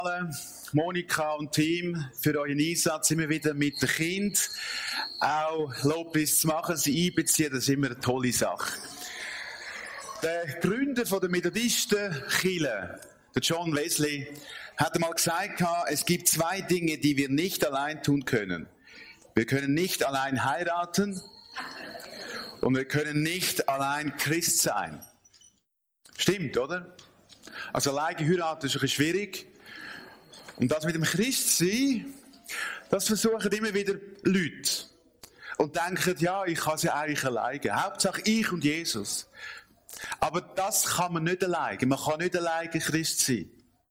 Monika und Team für euren Einsatz immer wieder mit den Kindern. Auch Lobpreis zu machen, sie einbeziehen, das ist immer eine tolle Sache. Der Gründer der Methodisten-Kirche, der John Wesley, hat einmal gesagt, es gibt zwei Dinge, die wir nicht allein tun können. Wir können nicht allein heiraten und wir können nicht allein Christ sein. Stimmt, oder? Also alleine heiraten ist ein bisschen schwierig. Und das mit dem Christsein, das versuchen immer wieder Leute. Und denken, ja, ich kann es ja eigentlich alleine. Hauptsache ich und Jesus. Aber das kann man nicht alleine. Man kann nicht alleine Christ sein.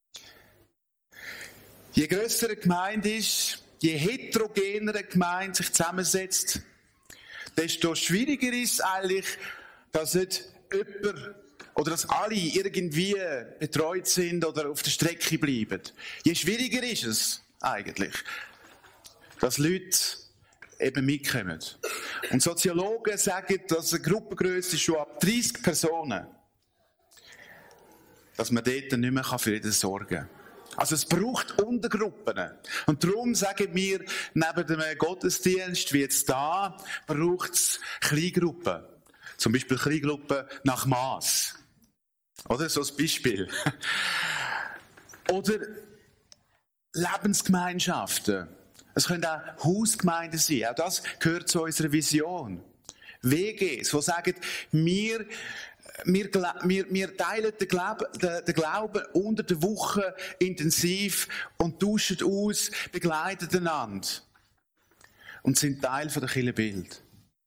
Je grösser eine Gemeinde ist, je heterogener eine Gemeinde sich zusammensetzt, desto schwieriger ist es eigentlich, dass nicht jemand oder dass alle irgendwie betreut sind oder auf der Strecke bleiben. Je schwieriger ist es eigentlich, dass Leute eben mitkommen. Und Soziologen sagen, dass eine Gruppengröße schon ab 30 Personen, dass man dort nicht mehr für jeden sorgen kann. Also es braucht Untergruppen. Und darum sagen wir, neben dem Gottesdienst, wie jetzt da, braucht es Kleingruppen. Zum Beispiel Kleingruppen nach Mass. Oder so ein Beispiel. Oder Lebensgemeinschaften. Es können auch Hausgemeinden sein. Auch das gehört zu unserer Vision. WGs, die sagen, wir teilen den Glauben unter der Woche intensiv und tauschen aus, begleiten einander. Und sind Teil der Kirchenbild.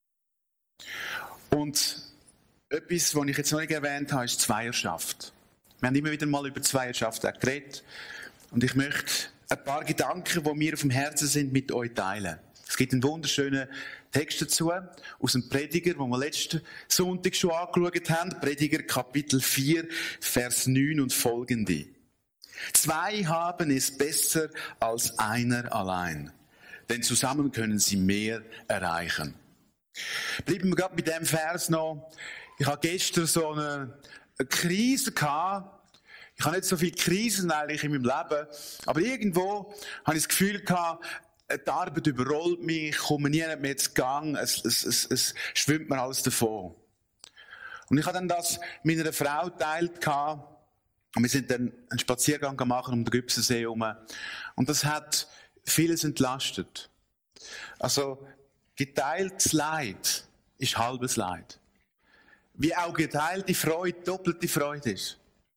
Und etwas, was ich jetzt noch nicht erwähnt habe, ist Zweierschaft. Wir haben immer wieder mal über Zweierschaft geredet. Und ich möchte ein paar Gedanken, die mir auf dem Herzen sind, mit euch teilen. Es gibt einen wunderschönen Text dazu, aus dem Prediger, den wir letzten Sonntag schon angeschaut haben. Prediger Kapitel 4, Vers 9 und folgende. Zwei haben es besser als einer allein, denn zusammen können sie mehr erreichen. Bleiben wir gerade bei diesem Vers noch. Ich hatte gestern so eine Krise gehabt. Ich habe nicht so viele Krisen eigentlich in meinem Leben. Aber irgendwo habe ich das Gefühl gehabt, die Arbeit überrollt mich, ich komme nie mehr zu Gang, es schwimmt mir alles davon. Und ich habe dann das mit einer Frau geteilt gehabt. Und wir sind dann einen Spaziergang gemacht um den Gübsensee herum. Und das hat vieles entlastet. Also, geteiltes Leid ist halbes Leid. Wie auch geteilte Freude doppelte Freude ist.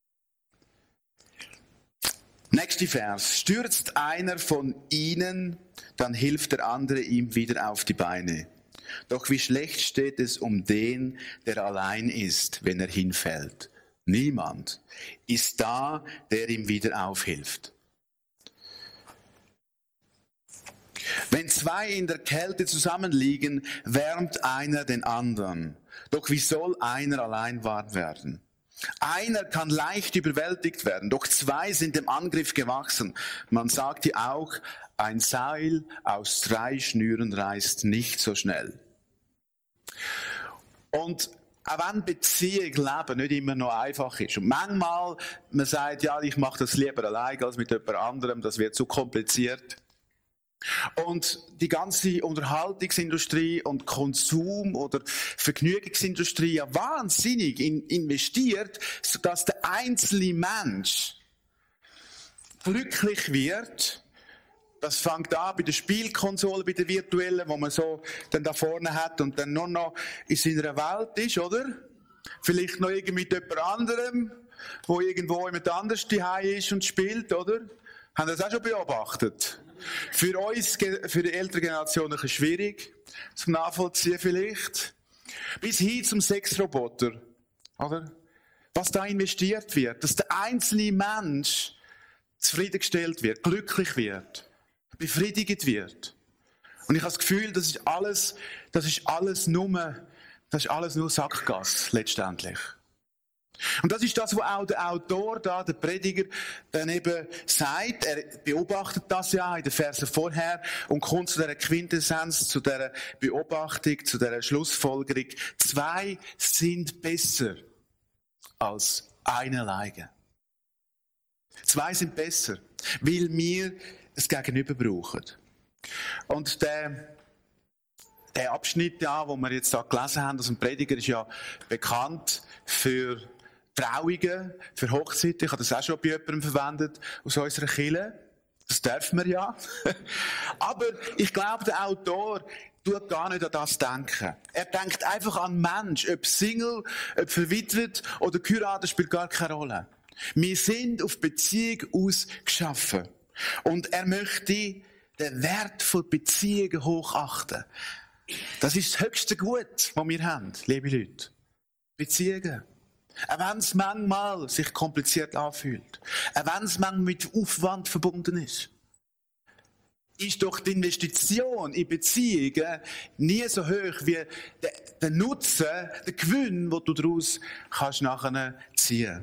Nächster Vers. Stürzt einer von ihnen, dann hilft der andere ihm wieder auf die Beine. Doch wie schlecht steht es um den, der allein ist, wenn er hinfällt. Niemand ist da, der ihm wieder aufhilft. Wenn zwei in der Kälte zusammenliegen, wärmt einer den anderen. Doch wie soll einer allein warm werden? Einer kann leicht überwältigt werden, doch zwei sind dem Angriff gewachsen. Man sagte auch, ein Seil aus 3 Schnüren reißt nicht so schnell. Und auch wenn Beziehung, Leben nicht immer noch einfach ist. Und manchmal, man sagt, ja, ich mache das lieber allein als mit jemand anderem, das wird zu kompliziert. Und die ganze Unterhaltungsindustrie und Konsum- oder Vergnügungsindustrie ja wahnsinnig investiert, sodass der einzelne Mensch glücklich wird. Das fängt an bei der Spielkonsole, bei der virtuellen, wo man so dann da vorne hat und dann nur noch in seiner Welt ist, oder? Vielleicht noch irgendwie mit jemand anderem, wo irgendwo jemand anders daheim ist und spielt, oder? Haben Sie das auch schon beobachtet? Für uns, für die ältere Generation, ein bisschen schwierig zum Nachvollziehen vielleicht. Bis hin zum Sexroboter, oder? Was da investiert wird, dass der einzelne Mensch zufriedengestellt wird, glücklich wird, befriedigt wird. Und ich habe das Gefühl, das ist alles nur Sackgasse, letztendlich. Und das ist das, was auch der Autor da, der Prediger, dann eben sagt. Er beobachtet das ja in den Versen vorher und kommt zu dieser Quintessenz, zu dieser Beobachtung, zu dieser Schlussfolgerung. Zwei sind besser als einer alleine. Zwei sind besser. Weil wir ein Gegenüber brauchen. Und der Abschnitt, ja, den wir jetzt da gelesen haben aus dem Prediger, ist ja bekannt für Trauungen, für Hochzeiten. Ich habe das auch schon bei jemandem verwendet aus unserer Kirche. Das dürfen wir ja. Aber ich glaube, der Autor tut gar nicht an das denken. Er denkt einfach an Mensch, ob Single, ob verwitwet oder geheiratet, spielt gar keine Rolle. Wir sind auf Beziehung aus geschaffen. Und er möchte den Wert von Beziehungen hochachten. Das ist das höchste Gut, das wir haben, liebe Leute. Beziehungen. Auch wenn es manchmal sich kompliziert anfühlt. Auch wenn es manchmal mit Aufwand verbunden ist. Ist doch die Investition in Beziehungen nie so hoch wie der Nutzen, der Gewinn, den du daraus kannst nachher ziehen.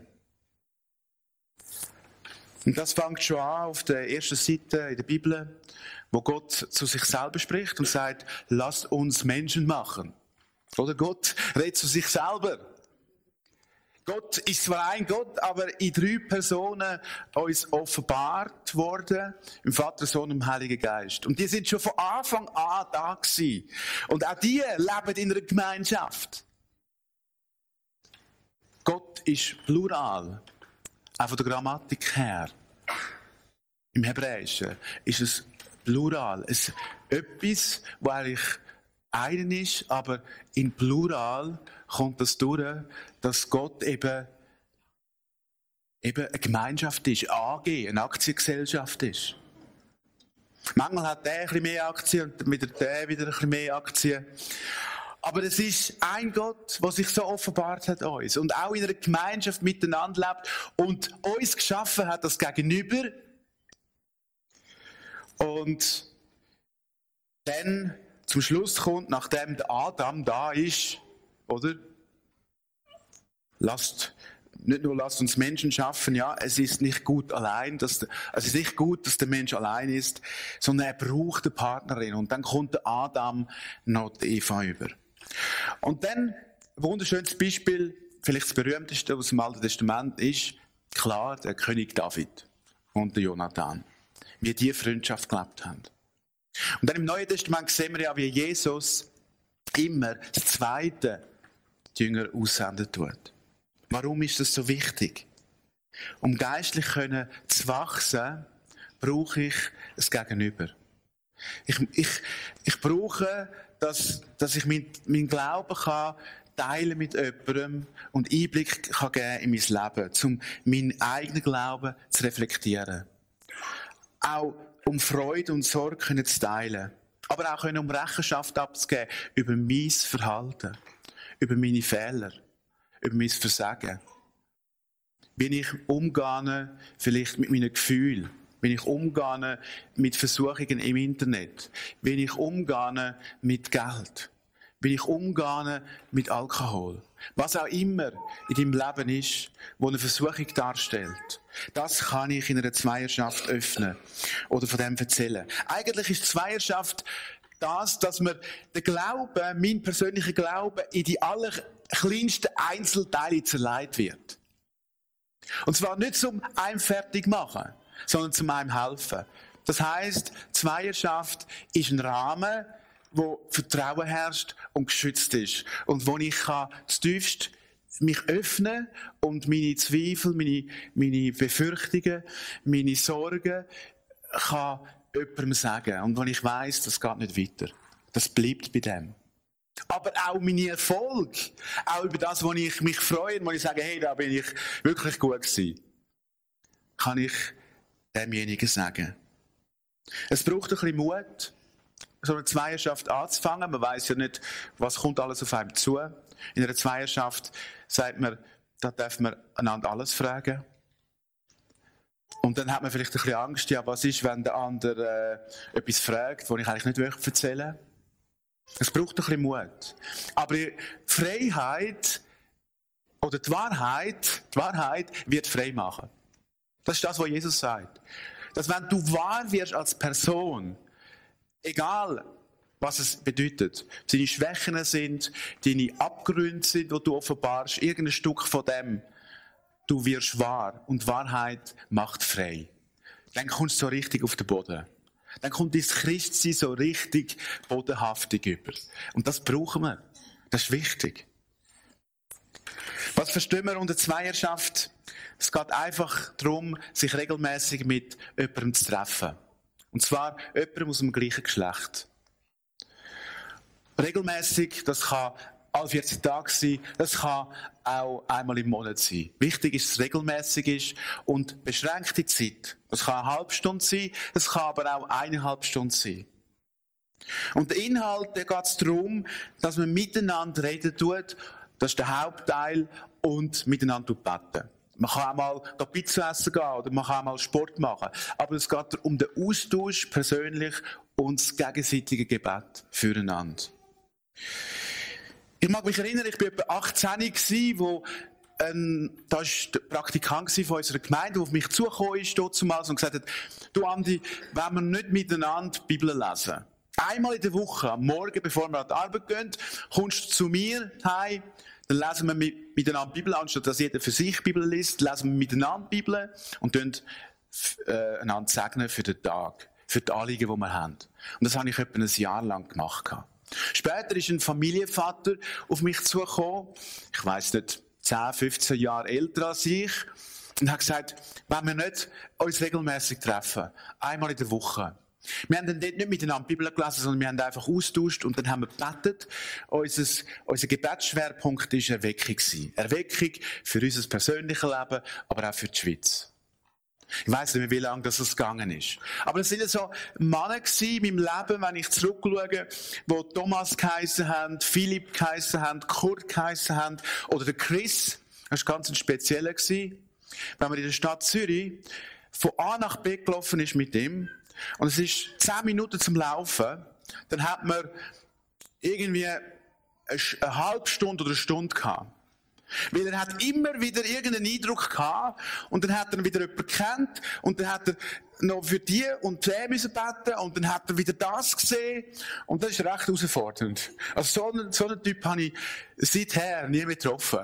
Und das fängt schon an auf der ersten Seite in der Bibel, wo Gott zu sich selber spricht und sagt, lasst uns Menschen machen. Oder Gott redet zu sich selber. Gott ist zwar ein Gott, aber in 3 Personen uns offenbart worden, im Vater, Sohn und im Heiligen Geist. Und die sind schon von Anfang an da gewesen. Und auch die leben in einer Gemeinschaft. Gott ist plural, auch von der Grammatik her. Im Hebräischen ist es plural. Etwas, was eigentlich einen ist, aber in Plural kommt das durch, dass Gott eben eine Gemeinschaft ist, eine AG, eine Aktiengesellschaft ist. Manchmal hat der ein bisschen mehr Aktien und wieder der wieder ein bisschen mehr Aktien. Aber es ist ein Gott, der sich so offenbart hat uns und auch in einer Gemeinschaft miteinander lebt und uns geschaffen hat, das Gegenüber. Und dann zum Schluss kommt, nachdem der Adam da ist, oder? Lasst uns Menschen schaffen, ja, es ist nicht gut allein, es ist nicht gut, dass der Mensch allein ist, sondern er braucht eine Partnerin. Und dann kommt der Adam noch die Eva über. Und dann, ein wunderschönes Beispiel, vielleicht das berühmteste aus dem Alten Testament, ist klar der König David und der Jonathan. Wie die Freundschaft gelebt haben. Und dann im Neuen Testament sehen wir ja, wie Jesus immer das zweite Jünger aussenden tut. Warum ist das so wichtig? Um geistlich zu wachsen, brauche ich ein Gegenüber. Ich brauche, dass ich meinen Glauben kann teilen mit jemandem und Einblick kann geben in mein Leben, um meinen eigenen Glauben zu reflektieren. Auch um Freude und Sorge zu teilen. Aber auch um Rechenschaft abzugeben über mein Verhalten, über meine Fehler, über mein Versagen. Wie ich umgehe vielleicht mit meinen Gefühlen, wie ich umgehe mit Versuchungen im Internet, wie ich umgehe mit Geld, wie ich umgehe mit Alkohol. Was auch immer in deinem Leben ist, wo eine Versuchung darstellt, das kann ich in einer Zweierschaft öffnen oder von dem erzählen. Eigentlich ist Zweierschaft das, dass man den Glauben, mein persönlicher Glaube, in die allerkleinsten Einzelteile zerlegt wird. Und zwar nicht zum einem fertig machen, sondern zum einem helfen. Das heisst, Zweierschaft ist ein Rahmen, wo Vertrauen herrscht und geschützt ist. Und wo ich zutiefst mich öffnen und meine Zweifel, meine Befürchtungen, meine Sorgen kann jemandem sagen. Und wo ich weiss, das geht nicht weiter. Das bleibt bei dem. Aber auch meine Erfolge, auch über das, wo ich mich freue, wo ich sage, hey, da bin ich wirklich gut gewesen, kann ich demjenigen sagen. Es braucht ein bisschen Mut, so eine Zweierschaft anzufangen. Man weiss ja nicht, was kommt alles auf einem zu. In einer Zweierschaft sagt man, da darf man einander alles fragen. Und dann hat man vielleicht ein bisschen Angst, ja, was ist, wenn der andere etwas fragt, was ich eigentlich nicht erzählen möchte. Es braucht ein bisschen Mut. Aber die Freiheit oder die Wahrheit wird frei machen. Das ist das, was Jesus sagt. Dass wenn du wahr wirst als Person, egal was es bedeutet, deine Schwächen sind, deine Abgründe sind, die du offenbarst, irgendein Stück von dem, du wirst wahr und Wahrheit macht frei. dann kommst du so richtig auf den Boden. Dann kommt dein Christsein so richtig bodenhaftig über. Und das brauchen wir. Das ist wichtig. Was verstehen wir unter Zweierschaft? Es geht einfach darum, sich regelmäßig mit jemandem zu treffen. Und zwar jemandem aus dem gleichen Geschlecht. Regelmäßig, das kann alle 14 Tage sein, das kann auch einmal im Monat sein. Wichtig ist, dass es regelmäßig ist und beschränkte Zeit. Das kann eine halbe Stunde sein, das kann aber auch 1,5 Stunden sein. Und der Inhalt, da geht es darum, dass man miteinander reden tut, das ist der Hauptteil, und miteinander beten. Man kann auch mal Pizza essen gehen oder man kann auch mal Sport machen. Aber es geht um den Austausch persönlich und das gegenseitige Gebet füreinander. Ich mag mich erinnern, ich war etwa 18, wo da war der Praktikant von unserer Gemeinde, der auf mich zugekommen ist damals und gesagt hat, du Andi, wenn wir nicht miteinander die Bibel lesen, einmal in der Woche, am Morgen, bevor wir an die Arbeit gehen, kommst du zu mir heim, dann lesen wir miteinander die Bibel, anstatt dass jeder für sich die Bibel liest, lesen wir miteinander die Bibel und einander segnen für den Tag, für die Anliegen, die wir haben. Und das habe ich etwa ein Jahr lang gemacht. Später ist ein Familienvater auf mich zugekommen, ich weiss nicht, 10, 15 Jahre älter als ich, und hat gesagt, wenn wir nicht uns regelmäßig treffen, einmal in der Woche. Wir haben dann dort nicht miteinander die Bibel gelesen, sondern wir haben einfach austauscht und dann haben wir gebetet. Unser Gebetsschwerpunkt war Erweckung. Erweckung für unser persönliches Leben, aber auch für die Schweiz. Ich weiss nicht mehr, wie lange das gegangen ist. Aber es waren so Männer in meinem Leben, wenn ich zurückschaue, die Thomas geheissen haben, Philipp geheissen haben, Kurt geheissen haben, oder der Chris. Das war ganz ein spezieller. Wenn man in der Stadt Zürich von A nach B gelaufen ist mit ihm, und es ist 10 Minuten zum Laufen, dann hat man irgendwie eine halbe Stunde oder eine Stunde gehabt. Weil er hat immer wieder irgendeinen Eindruck gehabt und dann hat er wieder jemanden gekannt und dann hat er noch für die und den müssen beten und dann hat er wieder das gesehen und das ist recht herausfordernd. Also so einen Typ habe ich seither nie mehr getroffen.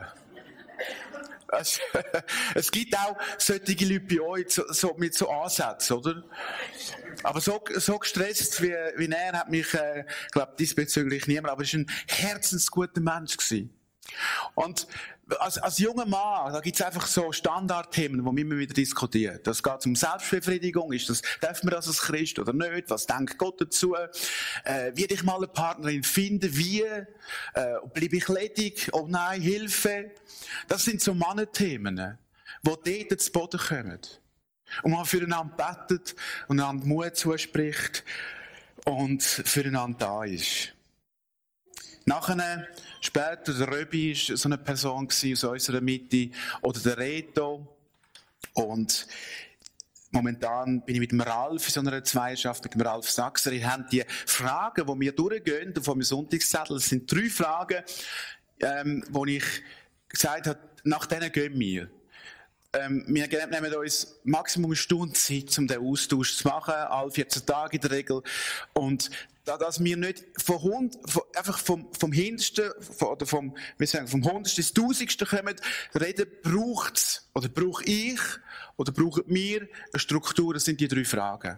Es gibt auch solche Leute bei euch mit so Ansätzen, oder? Aber so gestresst wie er hat mich, glaube diesbezüglich niemand, aber er war ein herzensguter Mensch gewesen. Und als junger Mann, da gibt es einfach so Standardthemen, die man immer wieder diskutiert. Das geht um Selbstbefriedigung. Darf man das als Christ oder nicht? Was denkt Gott dazu? Wie ich mal eine Partnerin finden? Wie? Bleibe ich ledig? Oh nein, Hilfe! Das sind so Mannenthemen, die dort zu Boden kommen. Und man füreinander betet und einander Mut zuspricht und füreinander da ist. Nachher, später, der Röbi war so eine Person aus unserer Mitte, oder der Reto. Und momentan bin ich mit dem Ralf in so einer Zweierschaft, mit dem Ralf Sachser. Wir haben die Fragen, die wir durchgehen, auf meinem Sonntagszettel. Es sind 3 Fragen, wo ich gesagt habe, nach denen gehen wir. Wir nehmen uns Maximum eine Stunde Zeit, um den Austausch zu machen, alle 14 Tage in der Regel. Und dass wir nicht einfach vom Hintersten, oder vom Hundertsten ins Tausendste kommen, reden, braucht's, oder brauche ich, oder brauchen wir eine Struktur, das sind die 3 Fragen.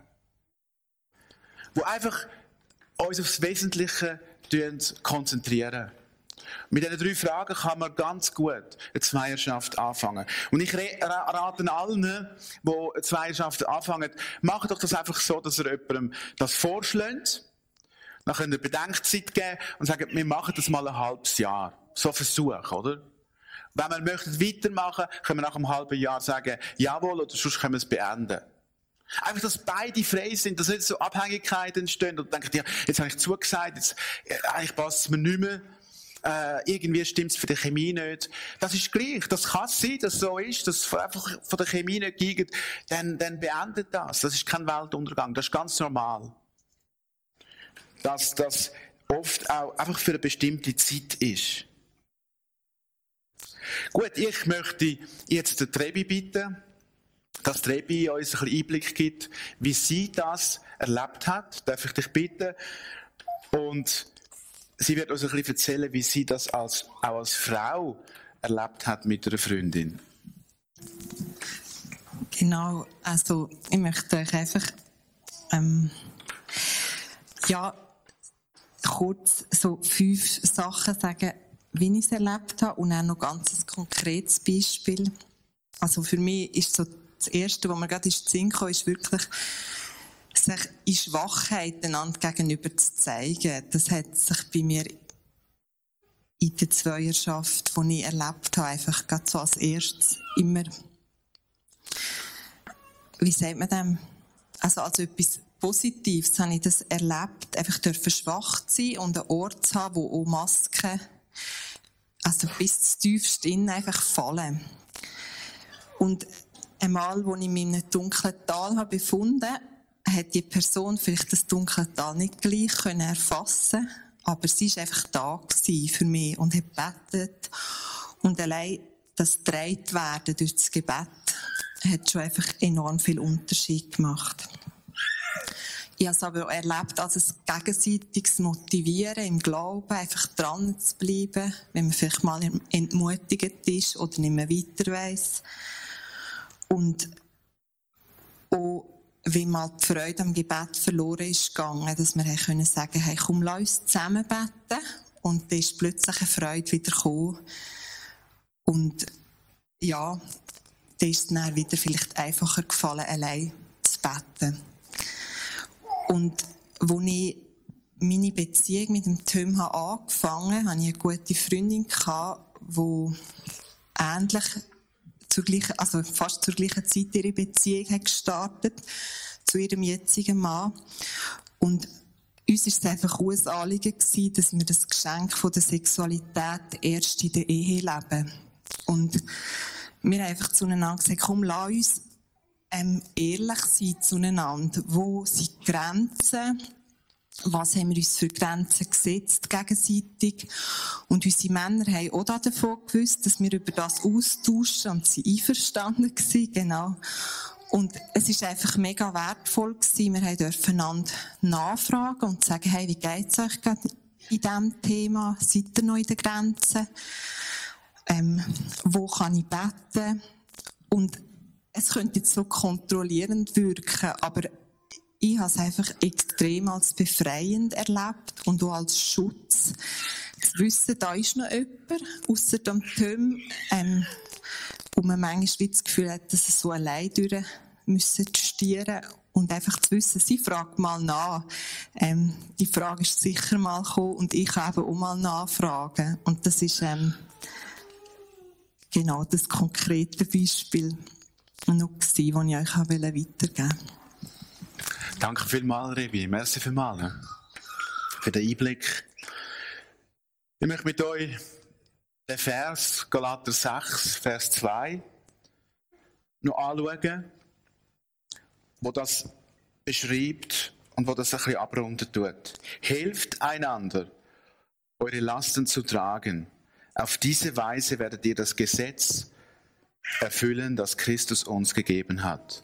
Die einfach uns auf das Wesentliche konzentrieren. Mit diesen 3 Fragen kann man ganz gut eine Zweierschaft anfangen. Und ich rate allen, die eine Zweierschaft anfangen, macht doch das einfach so, dass ihr jemandem das vorschlägt, nachher eine Bedenkzeit geben und sagen, wir machen das mal ein halbes Jahr. So ein Versuch, oder? Wenn wir möchten weitermachen, können wir nach einem halben Jahr sagen, jawohl, oder sonst können wir es beenden. Einfach, dass beide frei sind, dass nicht so Abhängigkeiten entstehen und denken, ja, jetzt habe ich zugesagt, jetzt, eigentlich passt es mir nicht mehr. Irgendwie stimmt es für die Chemie nicht. Das ist gleich. Das kann sein, dass es so ist, dass es einfach von der Chemie nicht geht. Dann beendet das. Das ist kein Weltuntergang. Das ist ganz normal. Dass das oft auch einfach für eine bestimmte Zeit ist. Gut, ich möchte jetzt den Trebi bitten, dass Trebi uns ein bisschen Einblick gibt, wie sie das erlebt hat. Darf ich dich bitten? Und sie wird uns ein bisschen erzählen, wie sie das auch als Frau erlebt hat mit einer Freundin. Genau, also ich möchte euch einfach kurz so 5 Sachen sagen, wie ich es erlebt habe und dann noch ganz ein konkretes Beispiel. Also für mich ist so das Erste, was mir gerade in den Sinn kam, ist wirklich, sich in Schwachheit einander gegenüber zu zeigen. Das hat sich bei mir in der Zweierschaft, die ich erlebt habe, einfach gerade so als erstes immer, wie sagt man dem? Also als etwas Positives habe ich das erlebt, einfach schwach zu sein und einen Ort zu haben, wo auch Masken, also bis tiefst innen einfach fallen. Und einmal, als ich mich in einem dunklen Tal habe befunden, hat die Person vielleicht das dunkle Tal nicht gleich erfassen können, aber sie war einfach da für mich und hat gebetet. Und allein das getragen werden durch das Gebet hat schon einfach enorm viel Unterschied gemacht. Ich habe es aber auch erlebt als ein gegenseitiges Motivieren im Glauben, einfach dran zu bleiben, wenn man vielleicht mal entmutigt ist oder nicht mehr weiter weiss. Und auch, wie mal die Freude am Gebet verloren ist gegangen, dass wir können sagen, hey, komm, lass uns zusammen beten. Und dann ist plötzlich eine Freude wieder gekommen. Und ja, dann ist es dann wieder vielleicht einfacher gefallen, allein zu beten. Und als ich meine Beziehung mit dem Tim angefangen habe, hatte ich eine gute Freundin, die ähnlich fast zur gleichen Zeit ihre Beziehung hat gestartet zu ihrem jetzigen Mann. Und uns war es einfach auch ein Anliegen, dass wir das Geschenk von der Sexualität erst in der Ehe leben. Und wir haben einfach zueinander gesagt, komm, lass uns ehrlich sein zueinander. Wo sind die Grenzen? Was haben wir uns für Grenzen gesetzt gegenseitig? Und unsere Männer haben auch davon gewusst, dass wir über das austauschen und sie einverstanden waren, genau. Und es ist einfach mega wertvoll gewesen. Wir durften einander nachfragen und sagen, hey, wie geht's euch gerade in diesem Thema? Seid ihr noch in den Grenzen? Wo kann ich beten? Und es könnte jetzt so kontrollierend wirken, aber ich habe es einfach extrem als befreiend erlebt und auch als Schutz. Zu wissen, da ist noch jemand, ausser dem Tim, wo man manchmal das Gefühl hat, dass es so allein durch müssen stieren und einfach zu wissen, sie fragt mal nach. Die Frage ist sicher mal gekommen und ich kann eben auch mal nachfragen. Und das ist genau das konkrete Beispiel noch gewesen, das ich euch weitergeben wollte. Danke vielmals, Revi. Merci vielmals für den Einblick. Ich möchte mit euch den Vers, Galater 6, Vers 2, noch anschauen, wo das beschreibt und wo das ein bisschen abrunden tut. Helft einander, eure Lasten zu tragen. Auf diese Weise werdet ihr das Gesetz erfüllen, das Christus uns gegeben hat.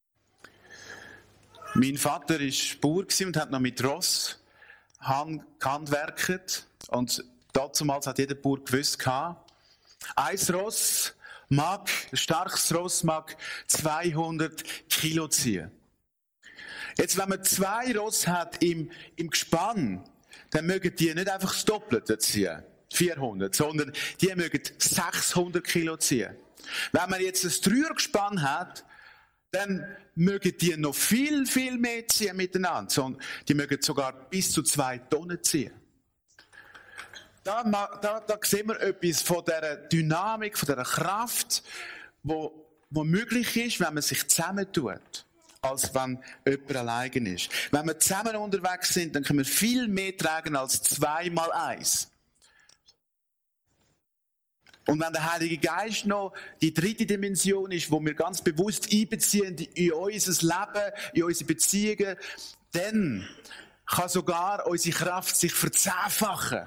Mein Vater war Bauer und hat noch mit Ross gehandwerkt. Und damals hat jeder Bauer gewusst, ein Ross ein starkes Ross mag 200 Kilo ziehen. Jetzt, wenn man 2 Ross hat im Gespann, dann mögen die nicht einfach das Doppelte ziehen, 400, sondern die mögen 600 Kilo ziehen. Wenn man jetzt ein 3er-Gespann hat, dann mögen die noch viel, viel mehr ziehen miteinander. Die mögen sogar bis zu 2 Tonnen ziehen. Da sehen wir etwas von dieser Dynamik, von dieser Kraft, wo möglich ist, wenn man sich zusammentut, als wenn jemand alleine ist. Wenn wir zusammen unterwegs sind, dann können wir viel mehr tragen als 2 mal 1. Und wenn der Heilige Geist noch die 3. Dimension ist, wo wir ganz bewusst einbeziehen in unser Leben, in unsere Beziehungen, dann kann sogar unsere Kraft sich verzehnfachen.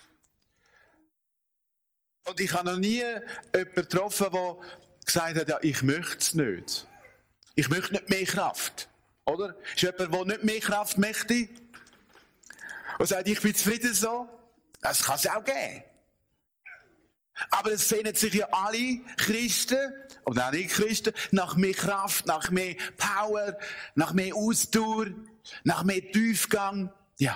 Und ich habe noch nie jemanden getroffen, der gesagt hat, ja, ich möchte es nicht. Ich möchte nicht mehr Kraft. Oder? Ist jemand, der nicht mehr Kraft möchte? Und sagt, ich bin zufrieden so? Das kann es auch geben. Aber es sehnen sich ja alle Christen, oder auch nicht Christen, nach mehr Kraft, nach mehr Power, nach mehr Ausdauer, nach mehr Tiefgang. Ja.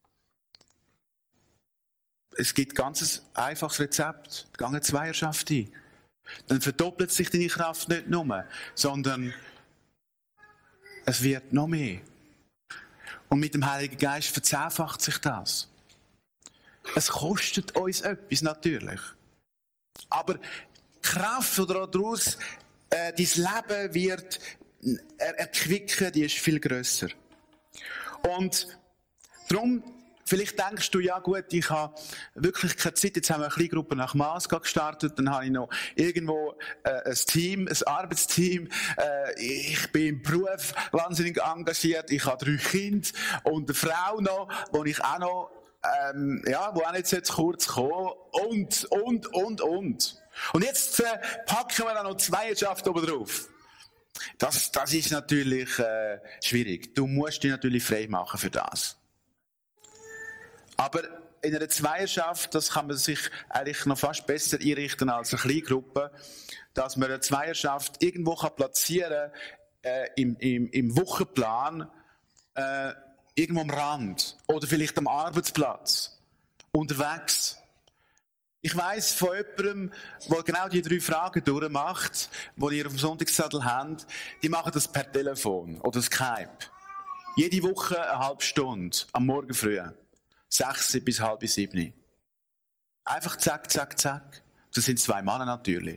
Es gibt ganz ein einfaches Rezept. Geh eine Zweierschaft ein. Dann verdoppelt sich deine Kraft nicht nur, sondern es wird noch mehr. Und mit dem Heiligen Geist verzehnfacht sich das. Es kostet uns etwas, natürlich. Aber die Kraft, die daraus dein Leben wird erquicken, die ist viel grösser. Und darum, vielleicht denkst du, ja gut, ich habe wirklich keine Zeit, jetzt haben wir eine Kleingruppe nach Maas gestartet, dann habe ich noch irgendwo ein Team, ein Arbeitsteam, ich bin im Beruf wahnsinnig engagiert, ich habe 3 Kinder und eine Frau noch, wo ich auch noch, wo auch nicht zu kurz kommen und. Und jetzt packen wir da noch Zweierschaft oben drauf. Das ist natürlich schwierig. Du musst dich natürlich frei machen für das. Aber in einer Zweierschaft, das kann man sich eigentlich noch fast besser einrichten als eine Kleingruppe, dass man eine Zweierschaft irgendwo platzieren kann, im Wochenplan, irgendwo am Rand oder vielleicht am Arbeitsplatz, unterwegs. Ich weiss von jemandem, der genau die 3 Fragen durchmacht, die ihr auf dem Sonntagszettel habt, die machen das per Telefon oder Skype. Jede Woche eine halbe Stunde, am Morgen früh. 6 bis halb 7. Einfach zack, zack, zack. Das sind 2 Männer natürlich.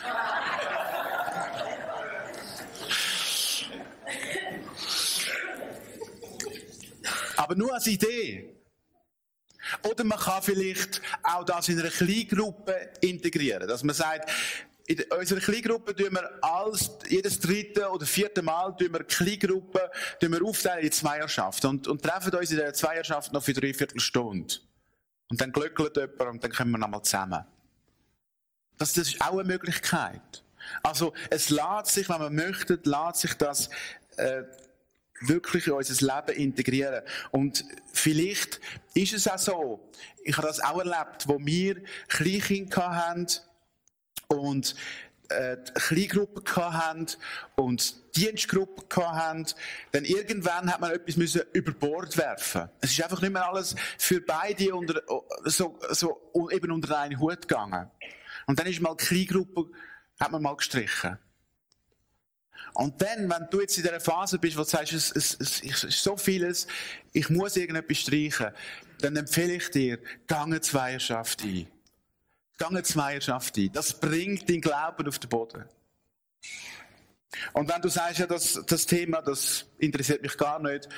Aber nur als Idee. Oder man kann vielleicht auch das in einer Kleingruppe integrieren. Dass man sagt, in unserer Kleingruppe tun wir jedes 3. oder 4. Mal tun wir Kleingruppen aufteilen in Zweierschaften und treffen uns in dieser Zweierschaft noch für 3/4 Stunde. Und dann glöckelt jemand und dann kommen wir nochmal zusammen. Das ist auch eine Möglichkeit. Also, es lässt sich, wenn man möchte, lässt sich das wirklich in unser Leben integrieren. Und vielleicht ist es auch so, ich habe das auch erlebt, wo wir Kleinkinder hatten und Kleingruppen hatten und Dienstgruppen hatten, dann irgendwann hat man etwas müssen über Bord werfen. Es ist einfach nicht mehr alles für beide eben unter einen Hut gegangen. Und dann ist mal die Kleingruppe, hat man mal gestrichen. Und dann, wenn du jetzt in dieser Phase bist, wo du sagst, es ist so vieles, ich muss irgendetwas streichen, dann empfehle ich dir, geh eine Zweierschaft ein. Geh eine Zweierschaft ein. Das bringt deinen Glauben auf den Boden. Und wenn du sagst, ja, das Thema, das interessiert mich gar nicht,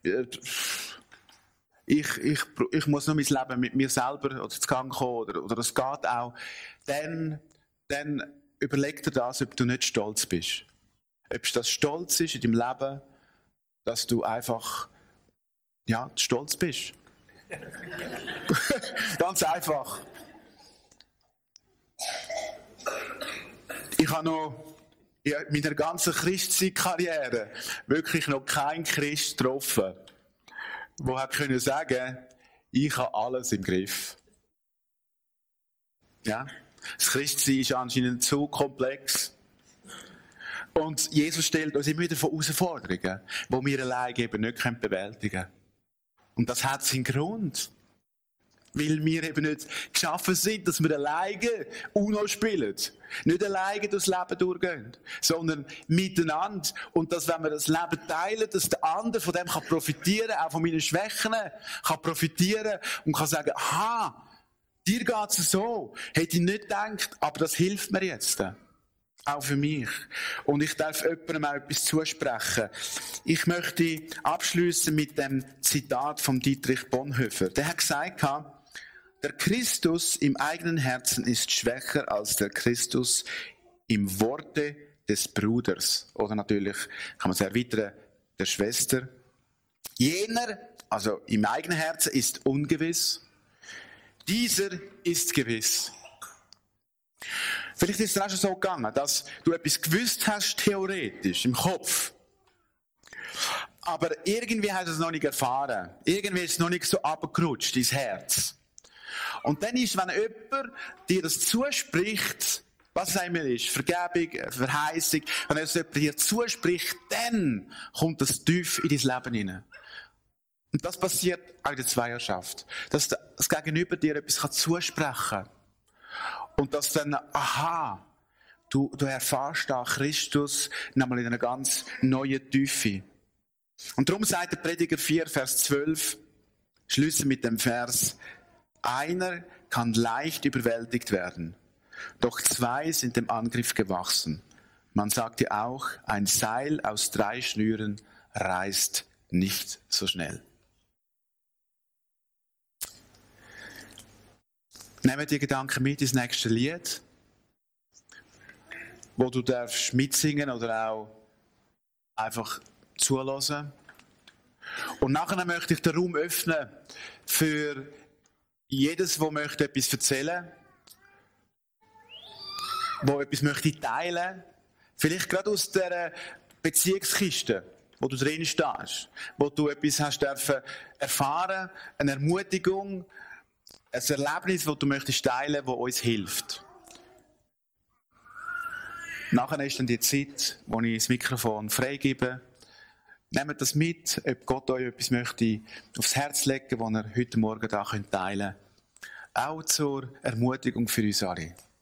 ich muss nur mein Leben mit mir selber oder zu Gang kommen, oder das geht auch, dann überleg dir das, ob du nicht stolz bist. Ob das stolz ist in deinem Leben, dass du einfach, stolz bist. Ganz einfach. Ich habe noch in meiner ganzen Christsein-Karriere wirklich noch keinen Christ getroffen, der hat können sagen, ich habe alles im Griff. Ja? Das Christsein ist anscheinend zu komplex. Und Jesus stellt uns immer wieder vor Herausforderungen, die wir alleine eben nicht bewältigen können. Und das hat seinen Grund. Weil wir eben nicht geschaffen sind, dass wir alleine UNO spielen. Nicht alleine durchs Leben durchgehen, sondern miteinander. Und dass, wenn wir das Leben teilen, dass der andere von dem kann profitieren, auch von meinen Schwächen, kann profitieren und kann sagen, aha, dir geht's so. Hätte ich nicht gedacht, aber das hilft mir jetzt. Auch für mich. Und ich darf jemandem auch etwas zusprechen. Ich möchte abschließen mit dem Zitat von Dietrich Bonhoeffer. Der hat gesagt, der Christus im eigenen Herzen ist schwächer als der Christus im Worte des Bruders. Oder natürlich kann man es erweitern, der Schwester. Jener, also im eigenen Herzen, ist ungewiss. Dieser ist gewiss. Vielleicht ist es auch schon so gegangen, dass du etwas gewusst hast, theoretisch, im Kopf. Aber irgendwie hast du es noch nicht erfahren. Irgendwie ist es noch nicht so abgerutscht, dein Herz. Und dann ist, wenn jemand dir das zuspricht, was es einmal ist, Vergebung, Verheißung, wenn es jemand dir zuspricht, dann kommt das tief in dein Leben hinein. Und das passiert auch in der Zweierschaft. Dass das Gegenüber dir etwas zusprechen kann. Und dass dann, aha, du erfährst da Christus nochmal in einer ganz neuen Tiefe. Und darum sagt der Prediger 4, Vers 12, schließen mit dem Vers, einer kann leicht überwältigt werden, doch zwei sind dem Angriff gewachsen. Man sagt ja auch, ein Seil aus 3 Schnüren reißt nicht so schnell. Nehmen die Gedanken mit ins nächste Lied, wo du darfst mitsingen oder auch einfach zuhören. Und nachher möchte ich den Raum öffnen für jedes, der möchte etwas erzählen, der etwas möchte teilen, vielleicht gerade aus der Beziehungskiste, wo du drin stehst, wo du etwas hast dürfen erfahren, eine Ermutigung, ein Erlebnis, das du möchtest teilen, das uns hilft. Nachher ist dann die Zeit, wo ich das Mikrofon freigebe. Nehmt das mit, ob Gott euch etwas möchte aufs Herz legen, das ihr heute Morgen da teilen könnt. Auch zur Ermutigung für uns alle.